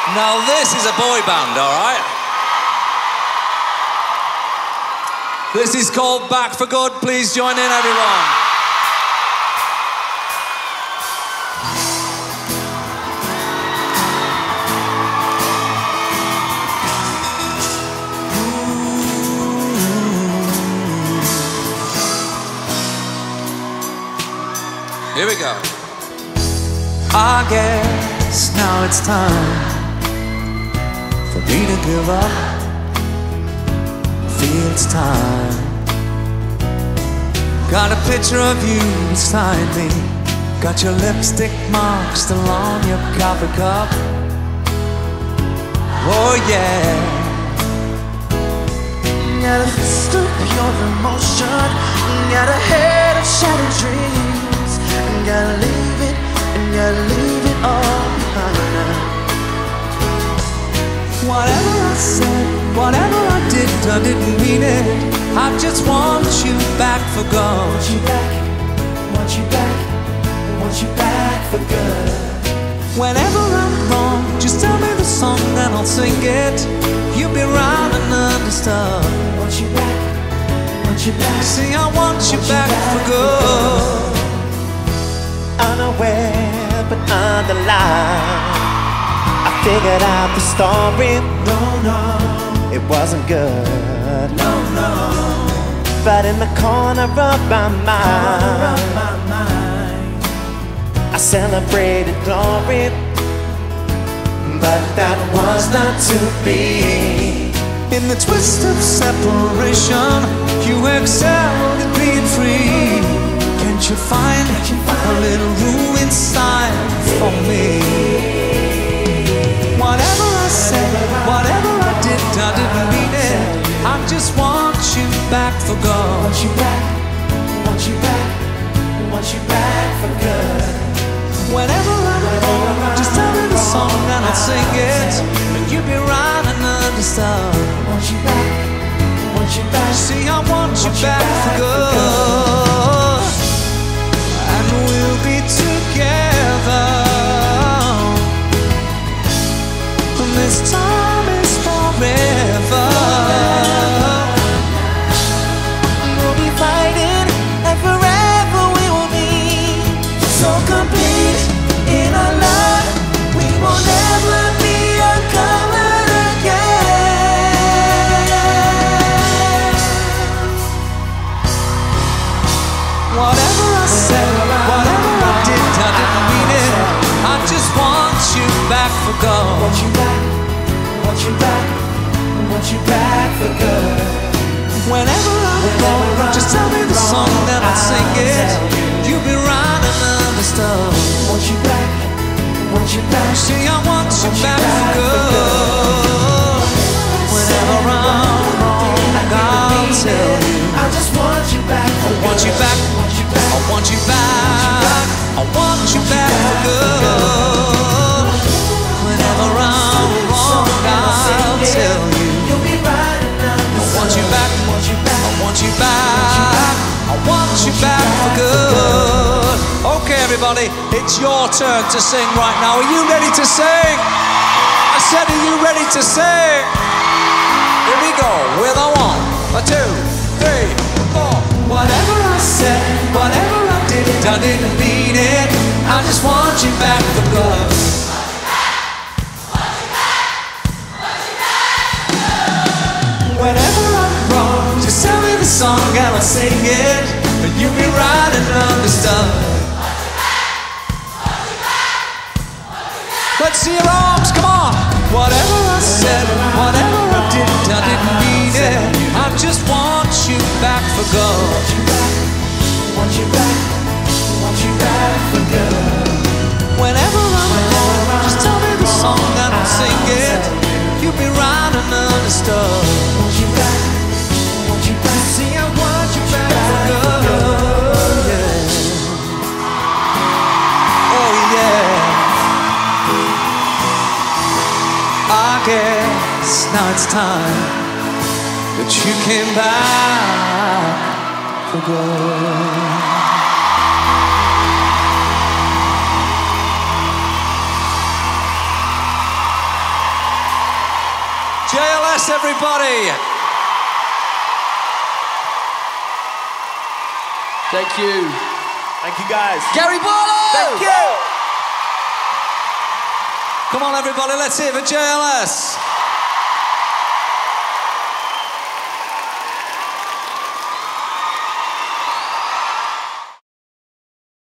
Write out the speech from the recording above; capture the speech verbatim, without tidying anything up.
Now this is a boy band, all right? This is called Back for Good. Please join in, everyone. Here we go. I guess now it's time for me to give up. Feel it's time. Got a picture of you beside me. Got your lipstick mark still on your coffee cup. Oh yeah. Got a fist of pure emotion. Got a head of shattered dreams. And gotta leave it, and gotta leave it all behind. Whatever I said, whatever I did, I didn't mean it. I just want you back for good. Want you back, want you back, want you back for good. Whenever I'm wrong, just tell me the song and I'll sing it. You'll be right and understood. Want you back, want you back. See, I want you want back, you back for good. Unaware but underlined, I figured out the story. No, no, it wasn't good. no, no. But in the corner of my mind, Of my mind, I celebrated glory. But that was not to be. in the twist of separation, you excelled at being free. Can't you find a little room inside for me? Whatever I said, whatever I did, I didn't mean it. I just want you back for good. Want you back, want you back, want you back for good. Whenever I'm wrong, just tell me the song and I'll sing it. And you'll be right and understand. Want you back, want you back. See, I want you back for good. And we'll be together. And this time is forever. We'll be fighting, and forever we will be so complete in our love. We will never be uncovered again. Whatever I said, whatever I did, I didn't mean it. I just want you back for good. Want you back, want you back, want you back for good. Whenever I'm wrong, just tell me the song and I'll sing it. You'll be right and understood. Want you back, want you back. See, I want you back for good. Whenever I'm wrong, I'll tell you. I just want you back for I want you back, want you back. I want you back, I want you back for good. Whenever I'm wrong, I'll tell you. You'll be right enough. I want you back, want you back. I want you back, I want you back for good. Okay, everybody, it's your turn to sing right now. Are you ready to sing? I said, are you ready to sing? Here we go, with a one, a two, three, four. Whatever I said, whatever I did, I didn't mean it. I just want you back for good. Whenever I'm wrong, just tell me the song and I'll sing it. And you'll be right and understood. Let's see your arms, come on. Whatever I said, whatever I did, I didn't mean it. I just want you back for good. Want you back, want you back for good. Whenever I'm wrong, just tell me the song and I'll sing it. You'll be right and understood. Want you back, want you back. See, I want you back for good. Yeah. Oh yeah. I guess now it's time that you came back for good. J L S, everybody. Thank you. Thank you, guys. Gary Barlow! Thank you. Come on, everybody, let's hear it for J L S.